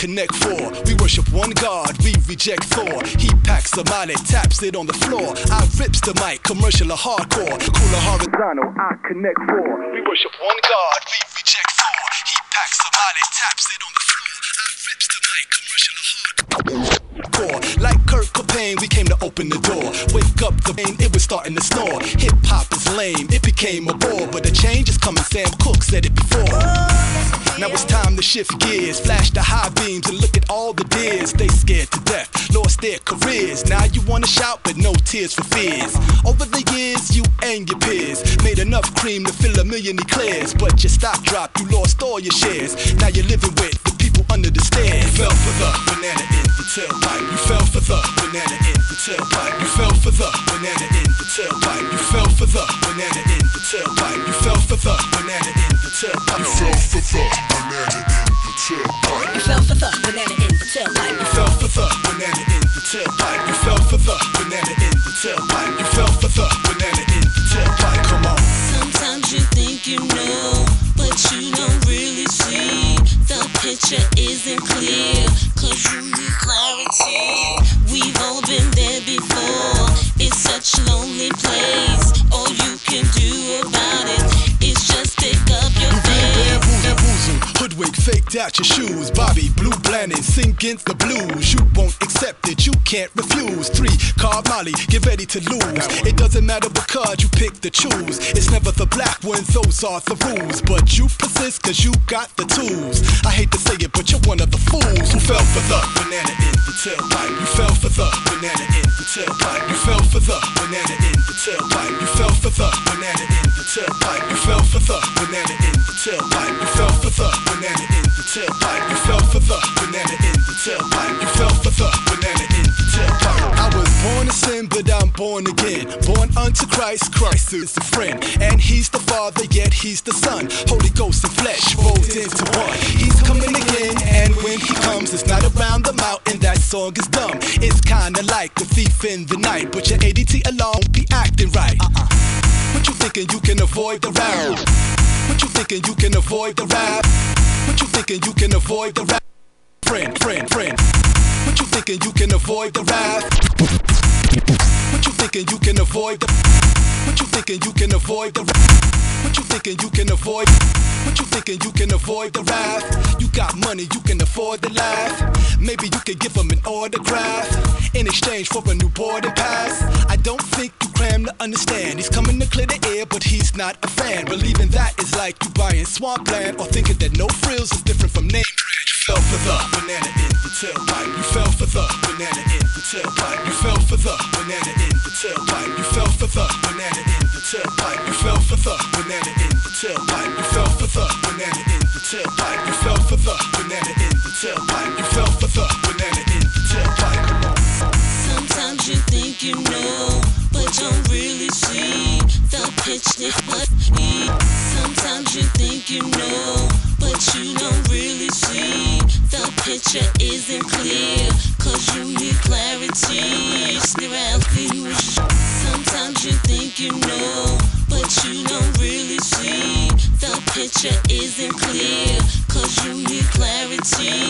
connect four. We worship one God, we reject Thor. He packs the mic, taps it on the floor. I rips the mic, commercial or hardcore. Cooler horizontal, I connect four. We worship one God, we reject Thor. He packs the mic, taps it on the floor. I rips the mic, commercial or hardcore. Like Kurt Cobain, we came to open the door. Wake up the pain, it was starting to snore. Hip hop is lame, it became a bore. But the change is coming, Sam Cooke said it before. Now it's time to shift gears, flash the high beams and look at all the dears. They scared to death, lost their careers. Now you wanna shout, but no tears for fears. Over the years, you and your peers made enough cream to fill a million eclairs. But your stock dropped, you lost all your shares. Now you're living with the people under the stairs. You fell for the banana in the tailpipe. You fell for the banana in the tailpipe. You fell for the banana in the tailpipe. You fell for the banana in the tailpipe. You fell for the banana in the tailpipe. You fell for the banana in the tailpipe. You fell for the banana in the tailpipe. You fell for the banana in the tailpipe. You fell for the banana in the tailpipe. You fell for the banana in the tailpipe. Come on. Sometimes you think you know, but you don't really see. The picture isn't clear, cause you need clarity. We've all been there before. It's such a lonely place. All you can do about it is just pick up your face. Bamboozled, hoodwink, faked out your shoes. Bobby, blue blended, sing against the blues. You won't accept it, you can't refuse. 3-car Molly, get ready to lose. It doesn't matter because you pick the choose. It's never the black ones, those are the rules. But you persist cause you got the tools. I hate to say it, but you're one of the fools who fell for the banana in the tailpipe. You fell for the banana in the tailpipe. You fell for the banana in the tailpipe. You fell for the banana in the tailpipe. You fell for the banana in the tailpipe. You fell for the banana in the tailpipe. You fell for the banana in the tailpipe. You fell for the banana in the tailpipe. I was born to sin, but I'm born again. Born unto Christ, Christ is the friend. And he's the Father, yet he's the Son. Holy Ghost and flesh rolled into one. He's coming again, and when he comes, it's not around the mountain, that song is dumb. It's kinda like the thief in the night, but your ADT alone be acting right. What you thinking you can avoid the rap? What you thinking you can avoid the rap? What you thinking you can avoid the rap? Friend. What you thinking you can avoid the wrath? What you thinking you can avoid the? What you thinking you can avoid the? What you thinking you can avoid? What you thinking you can avoid the wrath? You got money, you can afford to laugh. Maybe you can give him an autograph in exchange for a new boarding pass. I don't think you cram to understand. He's coming to clear the air, but he's not a fan. Believing that is like you buying swampland, or thinking that no frills is different from name brand. You fell for the banana in the tailpipe. You fell for the banana in the tailpipe. You fell for the banana in the tailpipe. You fell for the banana in the tailpipe. You fell for the banana in the tailpipe. You fell for the banana in the tailpipe. You fell for the banana in the tailpipe. You fell for the banana in the tailpipe. Sometimes you think you know, but don't really see the picture. Sometimes you think you know, but you don't really see. The picture isn't clear, cause you need clarity. Sometimes you think you know, but you don't really see. The picture isn't clear, cause you need clarity.